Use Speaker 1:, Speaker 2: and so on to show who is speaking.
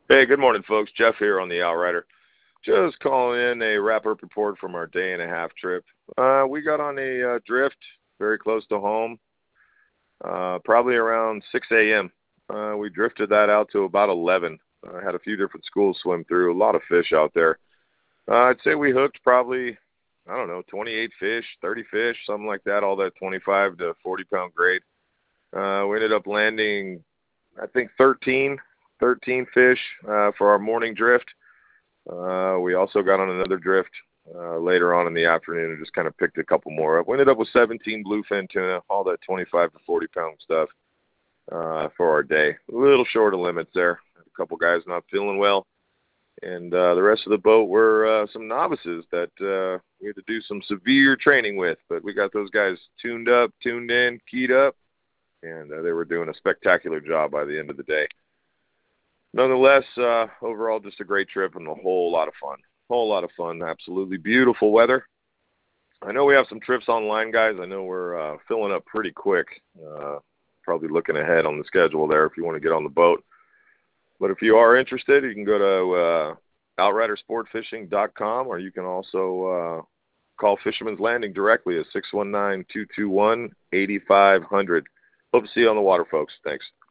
Speaker 1: Hey, good morning, folks. Jeff here on the Outrider. Just calling in a wrap-up report from our day-and-a-half trip. We got on a drift very close to home, probably around 6 a.m. We drifted that out to about 11. Had a few different schools swim through, a lot of fish out there. I'd say we hooked probably, I don't know, 28 fish, 30 fish, something like that, all that 25 to 40-pound grade. We ended up landing, I think, 13 fish for our morning drift. We also got on another drift later on in the afternoon and just kind of picked a couple more up. We ended up with 17 bluefin tuna, all that 25 to 40-pound stuff for our day. A little short of limits there. A couple guys not feeling well. And the rest of the boat were some novices that we had to do some severe training with. But we got those guys tuned up, tuned in, keyed up, and they were doing a spectacular job by the end of the day. Nonetheless, overall, just a great trip and a whole lot of fun. Whole lot of fun. Absolutely beautiful weather. I know we have some trips online, guys. I know we're filling up pretty quick. Probably looking ahead on the schedule there if you want to get on the boat. But if you are interested, you can go to outridersportfishing.com, or you can also call Fisherman's Landing directly at 619-221-8500. Hope to see you on the water, folks. Thanks.